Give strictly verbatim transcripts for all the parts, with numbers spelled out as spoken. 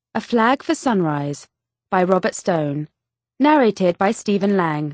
A Flag for Sunrise by Robert Stone. Narrated by Stephen Lang.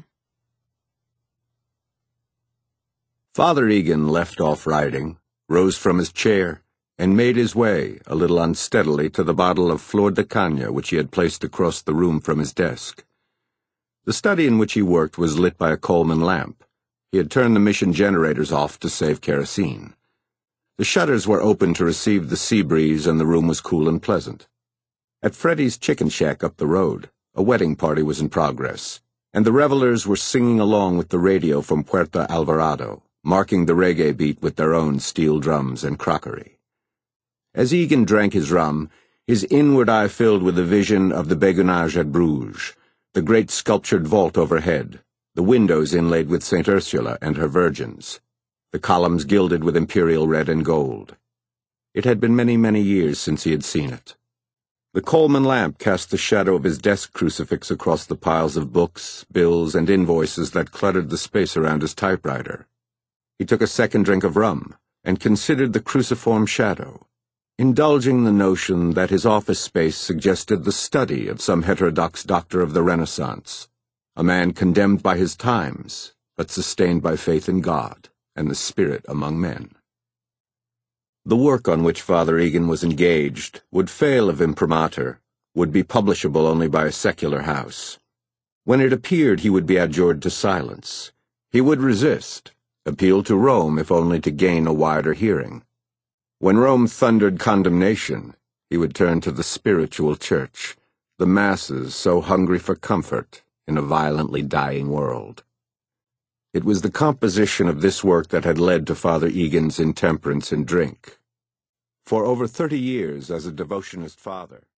Father Egan left off writing, rose from his chair, and made his way, a little unsteadily, to the bottle of Flor de Caña which he had placed across the room from his desk. The study in which he worked was lit by a Coleman lamp. He had turned the mission generators off to save kerosene. The shutters were open to receive the sea breeze, and the room was cool and pleasant. At Freddy's chicken shack up the road, a wedding party was in progress, and the revelers were singing along with the radio from Puerto Alvarado, marking the reggae beat with their own steel drums and crockery. As Egan drank his rum, his inward eye filled with the vision of the Béguinage at Bruges, the great sculptured vault overhead, the windows inlaid with Saint Ursula and her virgins, the columns gilded with imperial red and gold. It had been many, many years since he had seen it. The Coleman lamp cast the shadow of his desk crucifix across the piles of books, bills, and invoices that cluttered the space around his typewriter. He took a second drink of rum and considered the cruciform shadow, indulging the notion that his office space suggested the study of some heterodox doctor of the Renaissance, a man condemned by his times, but sustained by faith in God and the spirit among men. The work on which Father Egan was engaged would fail of imprimatur, would be publishable only by a secular house. When it appeared, he would be adjured to silence. He would resist, appeal to Rome if only to gain a wider hearing. When Rome thundered condemnation, he would turn to the spiritual church, the masses so hungry for comfort in a violently dying world. It was the composition of this work that had led to Father Egan's intemperance in drink. For over thirty years as a devotionist father,